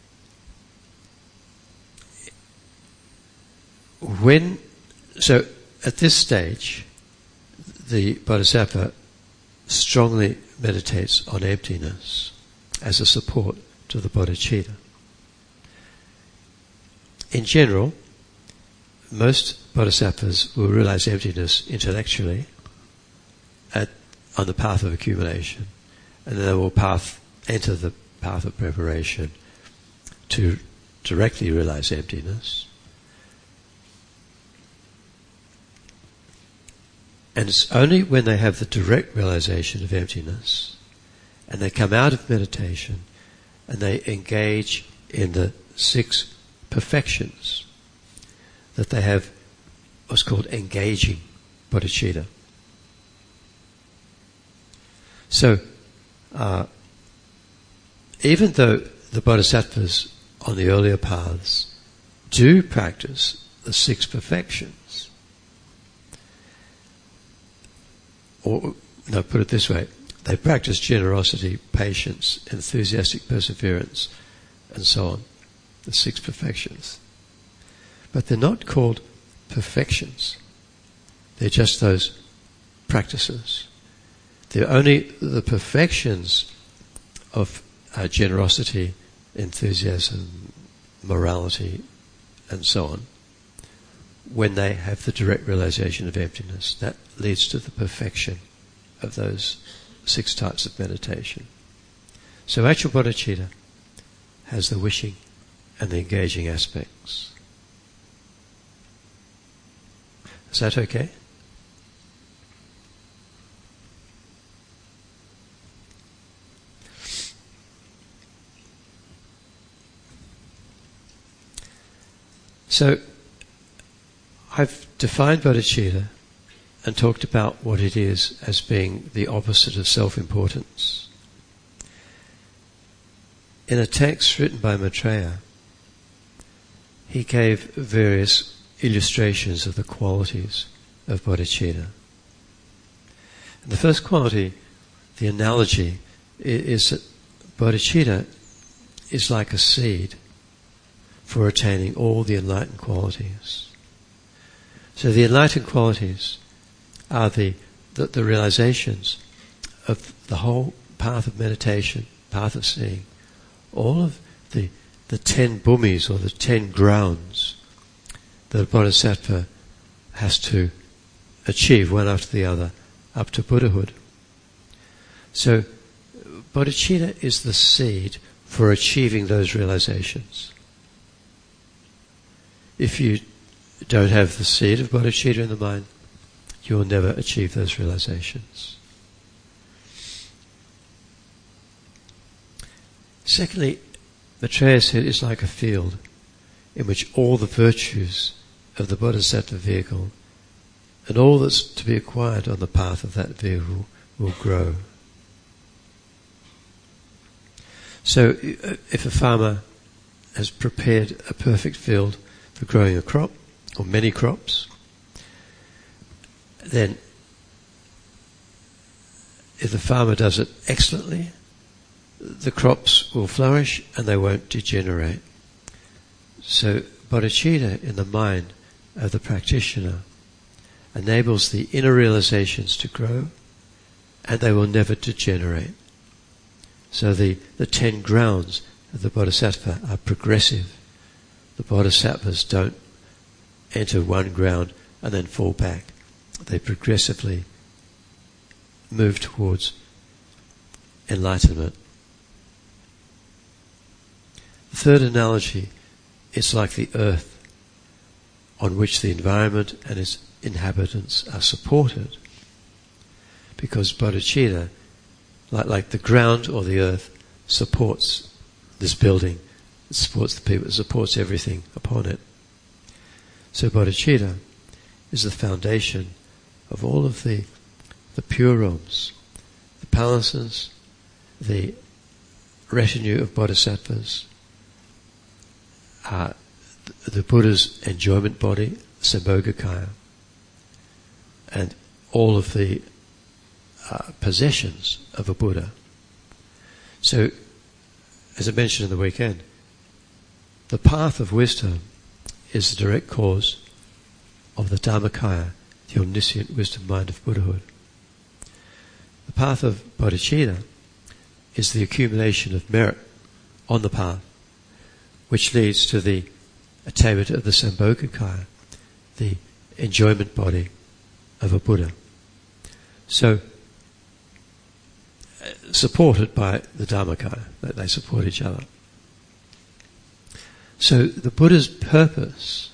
so at this stage, the bodhisattva strongly meditates on emptiness as a support to the bodhicitta. In general, most bodhisattvas will realize emptiness intellectually on the path of accumulation, and then they will enter the path of preparation to directly realize emptiness. And it's only when they have the direct realization of emptiness and they come out of meditation and they engage in the 6 perfections, that they have what's called engaging bodhicitta. So, even though the bodhisattvas on the earlier paths do practice the 6 perfections, or no, put it this way, they practice generosity, patience, enthusiastic perseverance, and so on, the 6 perfections. But they're not called perfections. They're just those practices. They're only the perfections of generosity, enthusiasm, morality, and so on, when they have the direct realization of emptiness. That leads to the perfection of those 6 types of meditation. So actual bodhicitta has the wishing and the engaging aspects. Is that okay? So, I've defined bodhicitta and talked about what it is as being the opposite of self-importance. In a text written by Maitreya, he gave various illustrations of the qualities of bodhicitta. And the first quality, the analogy, is that bodhicitta is like a seed for attaining all the enlightened qualities. So the enlightened qualities are the realizations of the whole path of meditation, path of seeing, all of the 10 bhumis, or the 10 grounds that a bodhisattva has to achieve one after the other up to Buddhahood. So bodhicitta is the seed for achieving those realizations. If you don't have the seed of bodhicitta in the mind, you will never achieve those realizations. Secondly, Maitreya said it's like a field in which all the virtues of the bodhisattva vehicle and all that's to be acquired on the path of that vehicle will grow. So if a farmer has prepared a perfect field for growing a crop, or many crops, then if the farmer does it excellently, the crops will flourish and they won't degenerate. So bodhicitta in the mind of the practitioner enables the inner realizations to grow, and they will never degenerate. So the 10 grounds of the bodhisattva are progressive. The bodhisattvas don't enter one ground and then fall back. They progressively move towards enlightenment. The third analogy is like the earth on which the environment and its inhabitants are supported. Because bodhicitta, like the ground or the earth, supports this building, it supports the people, it supports everything upon it. So bodhicitta is the foundation of all of the pure realms, the palaces, the retinue of bodhisattvas, the Buddha's enjoyment body, Sambhogakaya, and all of the possessions of a Buddha. So, as I mentioned in the weekend, the path of wisdom is the direct cause of the Dharmakaya, the omniscient wisdom mind of Buddhahood. The path of bodhicitta is the accumulation of merit on the path, which leads to the attainment of the Sambhogakaya, the enjoyment body of a Buddha. So, supported by the Dharmakaya, they support each other. So the Buddha's purpose,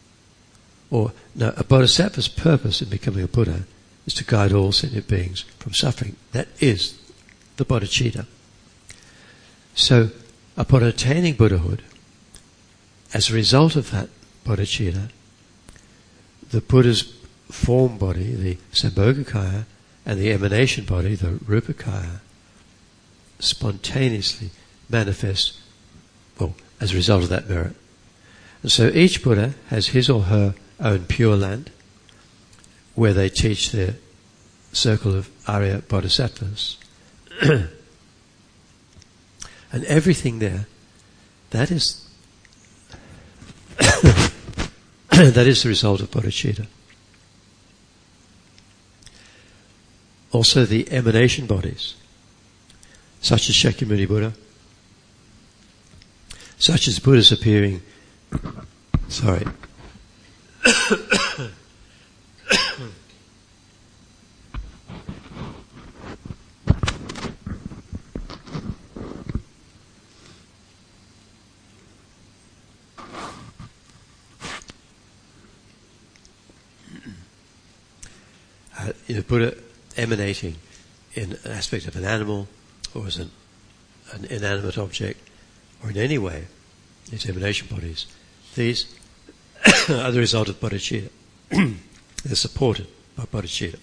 a bodhisattva's purpose in becoming a Buddha is to guide all sentient beings from suffering. That is the bodhicitta. So upon attaining Buddhahood, as a result of that bodhicitta, the Buddha's form body, the Sambhogakaya, and the emanation body, the Rupakaya, spontaneously manifest, well, as a result of that merit. And so each Buddha has his or her own Pure Land, where they teach their circle of Arya Bodhisattvas. And everything there, that is that is the result of bodhicitta. Also the emanation bodies, such as Shakyamuni Buddha, such as Buddhas appearing, Buddha emanating in an aspect of an animal, or as an inanimate object, or in any way, these emanation bodies, these are the result of bodhicitta. They're supported by bodhicitta.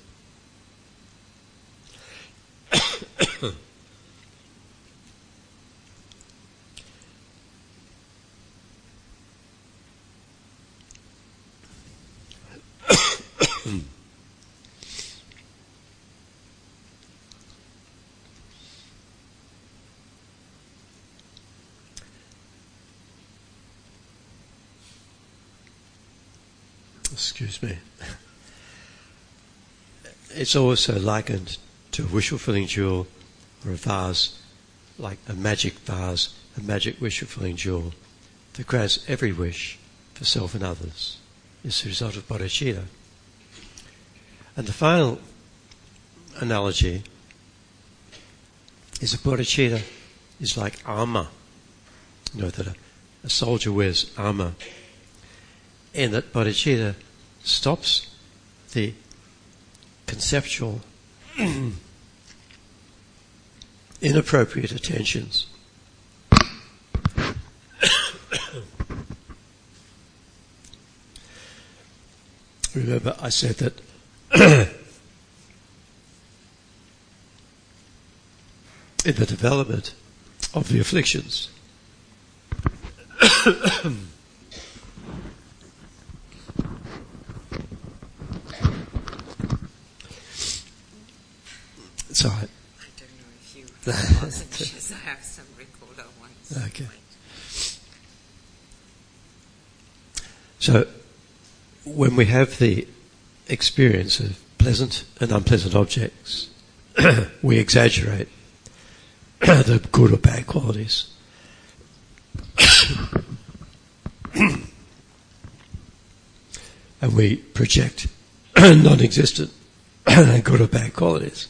Excuse me. It's also likened to a wish-fulfilling jewel or a vase, like a magic vase, a magic wish-fulfilling jewel that grants every wish for self and others. It's the result of bodhicitta. And the final analogy is that bodhicitta is like armor. You know that a soldier wears armor, and that bodhicitta stops the conceptual inappropriate attentions. Remember, I said that in the development of the afflictions, it's all right. I don't know if you messages. I have some recorder ones. Okay. So, when we have the experience of pleasant and unpleasant objects, we exaggerate the good or bad qualities. And we project non-existent good or bad qualities.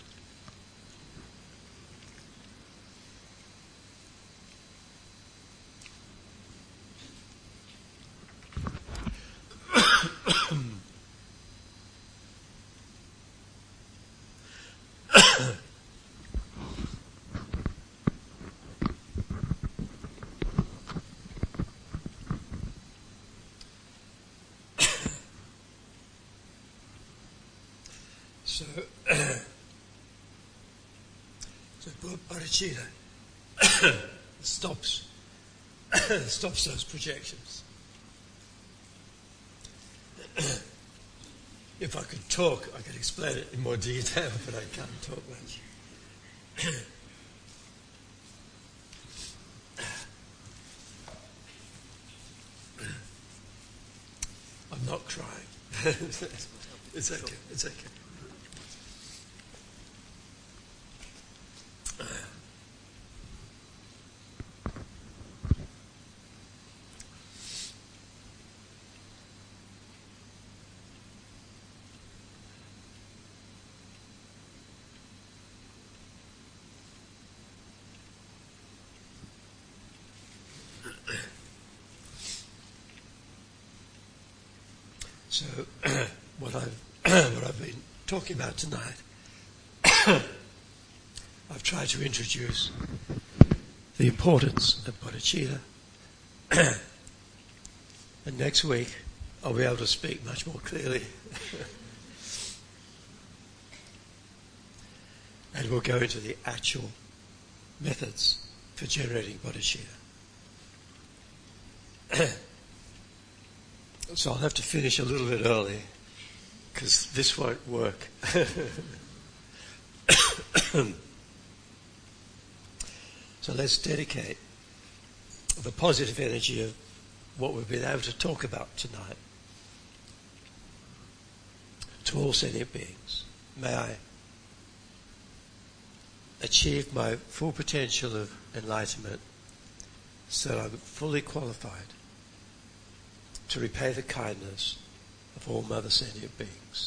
So bodhicitta stops those projections. If I could talk, I could explain it in more detail, but I can't talk much. I'm not crying. It's okay. It's okay. So, what I've been talking about tonight, I've tried to introduce the importance of bodhicitta And next week, I'll be able to speak much more clearly. And we'll go into the actual methods for generating bodhicitta. So I'll have to finish a little bit early, because this won't work. So let's dedicate the positive energy of what we've been able to talk about tonight to all sentient beings. May I achieve my full potential of enlightenment so that I'm fully qualified to repay the kindness of all mother sentient beings.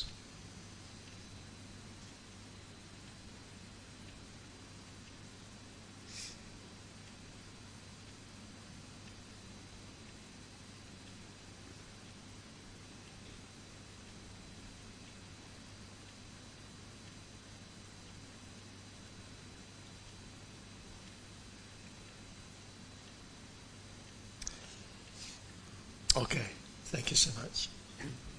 Okay, thank you so much.